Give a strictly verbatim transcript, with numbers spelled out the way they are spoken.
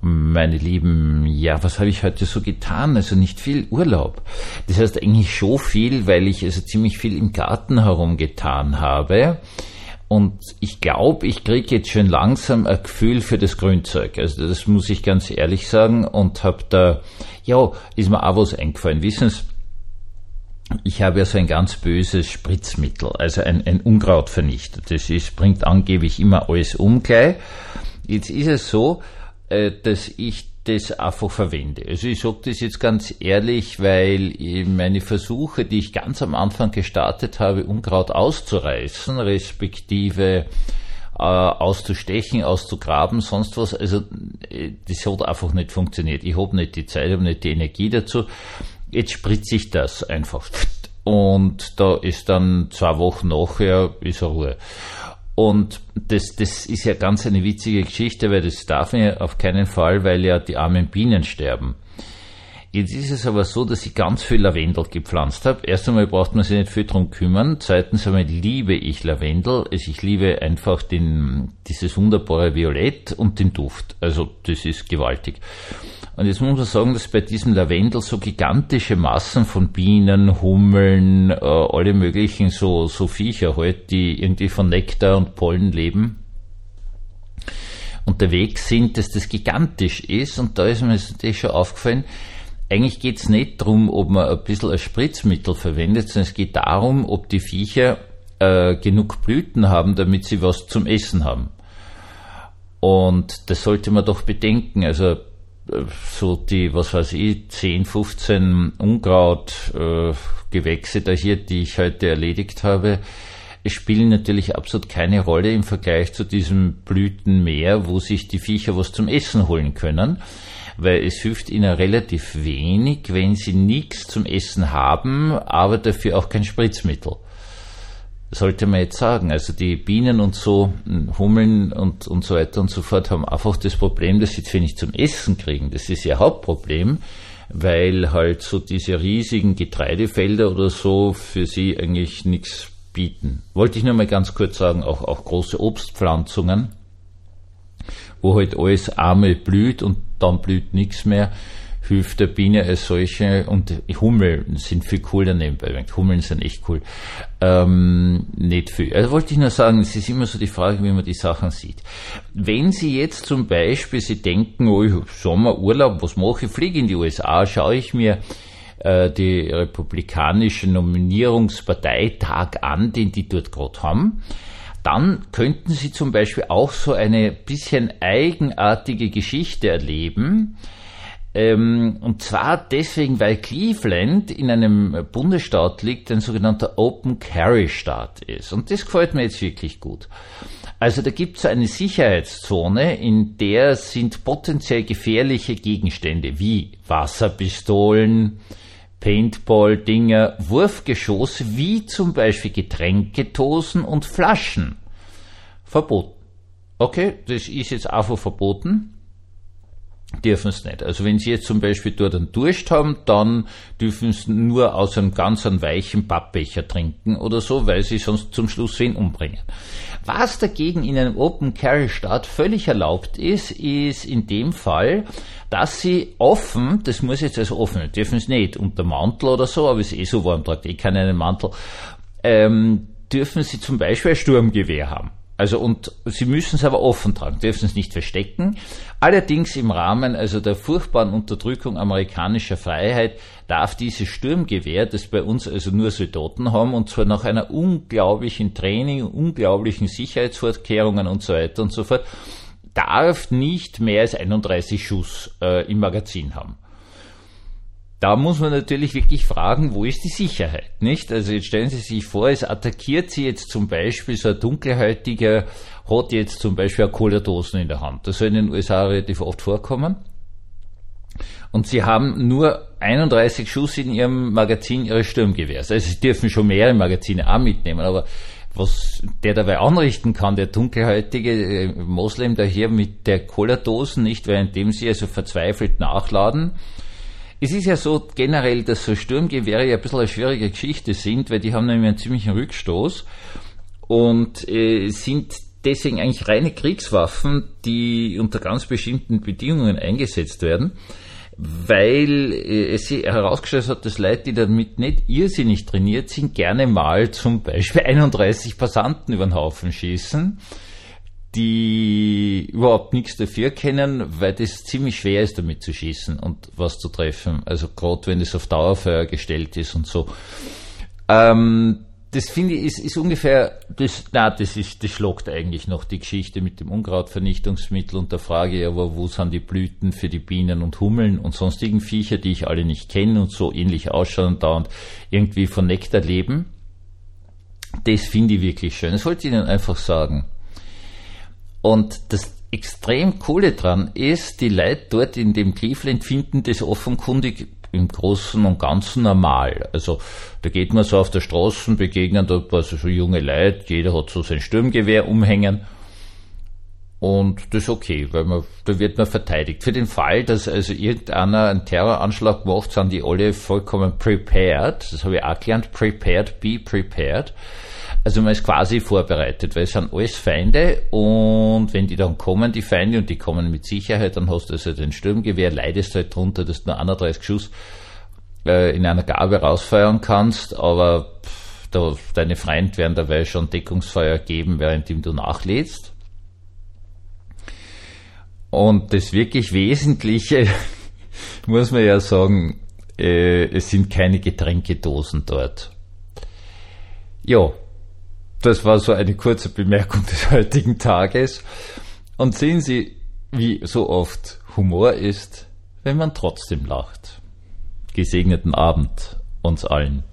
meine Lieben, ja, was habe ich heute so getan? Also nicht viel Urlaub. Das heißt eigentlich schon viel, weil ich also ziemlich viel im Garten herumgetan habe. Und ich glaube, ich kriege jetzt schon langsam ein Gefühl für das Grünzeug. Also das muss ich ganz ehrlich sagen. Und habe da, ja, ist mir auch was eingefallen. Wissen Sie, ich habe ja so ein ganz böses Spritzmittel, also ein, ein Unkrautvernichter. Das ist, bringt angeblich immer alles um gleich. Jetzt ist es so, dass ich das einfach verwende. Also ich sage das jetzt ganz ehrlich, weil meine Versuche, die ich ganz am Anfang gestartet habe, Unkraut auszureißen, respektive äh, auszustechen, auszugraben, sonst was, also das hat einfach nicht funktioniert. Ich habe nicht die Zeit, habe nicht die Energie dazu. Jetzt spritze ich das einfach. Und da ist dann zwei Wochen nachher, ist Ruhe. Und das, das ist ja ganz eine witzige Geschichte, weil das darf man ja auf keinen Fall, weil ja die armen Bienen sterben. Jetzt ist es aber so, dass ich ganz viel Lavendel gepflanzt habe. Erst einmal braucht man sich nicht viel drum kümmern. Zweitens einmal liebe ich Lavendel. Also ich liebe einfach den, dieses wunderbare Violett und den Duft. Also das ist gewaltig. Und jetzt muss man sagen, dass bei diesem Lavendel so gigantische Massen von Bienen, Hummeln, äh, alle möglichen so, so Viecher halt, die irgendwie von Nektar und Pollen leben, unterwegs sind, dass das gigantisch ist. Und da ist mir natürlich schon aufgefallen, eigentlich geht es nicht darum, ob man ein bisschen ein Spritzmittel verwendet, sondern es geht darum, ob die Viecher äh, genug Blüten haben, damit sie was zum Essen haben. Und das sollte man doch bedenken. Also so die, was weiß ich, zehn, fünfzehn Unkrautgewächse äh, da hier, die ich heute erledigt habe, spielen natürlich absolut keine Rolle im Vergleich zu diesem Blütenmeer, wo sich die Viecher was zum Essen holen können, weil es hilft ihnen relativ wenig, wenn sie nichts zum Essen haben, aber dafür auch kein Spritzmittel. Sollte man jetzt sagen. Also die Bienen und so, Hummeln und, und so weiter und so fort haben einfach das Problem, dass sie zu wenig zum Essen kriegen. Das ist ihr Hauptproblem, weil halt so diese riesigen Getreidefelder oder so für sie eigentlich nichts bieten. Wollte ich nur mal ganz kurz sagen, auch, auch große Obstpflanzungen, wo halt alles einmal blüht und dann blüht nichts mehr, hilft der Biene als solche, und Hummeln sind viel cooler nebenbei. Hummeln sind echt cool. Ähm, nicht viel. Also wollte ich nur sagen, es ist immer so die Frage, wie man die Sachen sieht. Wenn Sie jetzt zum Beispiel, Sie denken, oh, Sommerurlaub, was mache ich? Fliege in die U S A, schaue ich mir äh, die republikanische Nominierungsparteitag an, den die dort gerade haben, dann könnten Sie zum Beispiel auch so eine bisschen eigenartige Geschichte erleben. Ähm, und zwar deswegen, weil Cleveland in einem Bundesstaat liegt, ein sogenannter Open Carry Staat ist. Und das gefällt mir jetzt wirklich gut. Also da gibt es eine Sicherheitszone, in der sind potenziell gefährliche Gegenstände wie Wasserpistolen, Paintball-Dinger, Wurfgeschosse, wie zum Beispiel Getränkedosen und Flaschen verboten. Okay, das ist jetzt einfach verboten. Dürfen es nicht. Also wenn Sie jetzt zum Beispiel dort einen Durst haben, dann dürfen Sie nur aus einem ganz einen weichen Pappbecher trinken oder so, weil Sie sonst zum Schluss wen umbringen. Was dagegen in einem Open-Carry-Staat völlig erlaubt ist, ist in dem Fall, dass Sie offen, das muss jetzt also offen, dürfen Sie nicht unter Mantel oder so, aber es ist eh so warm, tragt eh keinen Mantel, ähm, dürfen Sie zum Beispiel ein Sturmgewehr haben. Also, und Sie müssen es aber offen tragen, dürfen es nicht verstecken. Allerdings im Rahmen also der furchtbaren Unterdrückung amerikanischer Freiheit darf dieses Sturmgewehr, das bei uns also nur Soldaten haben, und zwar nach einer unglaublichen Training, unglaublichen Sicherheitsvorkehrungen und so weiter und so fort, darf nicht mehr als einunddreißig Schuss äh, im Magazin haben. Da muss man natürlich wirklich fragen, wo ist die Sicherheit, nicht? Also jetzt stellen Sie sich vor, es attackiert Sie jetzt zum Beispiel so ein Dunkelhäutiger, hat jetzt zum Beispiel eine Cola-Dosen in der Hand. Das soll in den U S A relativ oft vorkommen. Und Sie haben nur einunddreißig Schuss in Ihrem Magazin Ihres Sturmgewehrs. Also Sie dürfen schon mehrere Magazine auch mitnehmen, aber was der dabei anrichten kann, der dunkelhäutige äh, Moslem daher mit der Cola-Dosen, nicht, währenddem Sie also verzweifelt nachladen. Es ist ja so generell, dass so Sturmgewehre ja ein bisschen eine schwierige Geschichte sind, weil die haben nämlich einen ziemlichen Rückstoß und äh, sind deswegen eigentlich reine Kriegswaffen, die unter ganz bestimmten Bedingungen eingesetzt werden, weil es sich herausgestellt hat, dass Leute, die damit nicht irrsinnig trainiert sind, gerne mal zum Beispiel einunddreißig Passanten über den Haufen schießen, die überhaupt nichts dafür kennen, weil das ziemlich schwer ist, damit zu schießen und was zu treffen. Also gerade wenn es auf Dauerfeuer gestellt ist und so. Ähm, das finde ich, ist, ist ungefähr, das, na, das ist, das schlagt eigentlich noch die Geschichte mit dem Unkrautvernichtungsmittel und der Frage, aber wo sind die Blüten für die Bienen und Hummeln und sonstigen Viecher, die ich alle nicht kenne und so ähnlich ausschauen und dauernd irgendwie von Nektar leben. Das finde ich wirklich schön. Das wollte ich Ihnen einfach sagen. Und das extrem Coole dran ist, die Leute dort in dem Cleveland finden das offenkundig im Großen und Ganzen normal. Also da geht man so auf der Straße, begegnen da also so junge Leute, jeder hat so sein Sturmgewehr umhängen und das ist okay, weil man, da wird man verteidigt. Für den Fall, dass also irgendeiner einen Terroranschlag macht, sind die alle vollkommen prepared. Das habe ich auch gelernt, prepared, be prepared. Also man ist quasi vorbereitet, weil es sind alles Feinde und wenn die dann kommen, die Feinde, und die kommen mit Sicherheit, dann hast du also den Sturmgewehr, leidest halt drunter, dass du nur einunddreißig Schuss äh, in einer Garbe rausfeuern kannst, aber pff, da, deine Freunde werden dabei schon Deckungsfeuer geben, während du nachlädst. Und das wirklich Wesentliche, muss man ja sagen, äh, es sind keine Getränkedosen dort. Ja. Das war so eine kurze Bemerkung des heutigen Tages. Und sehen Sie, wie so oft Humor ist, wenn man trotzdem lacht. Gesegneten Abend uns allen.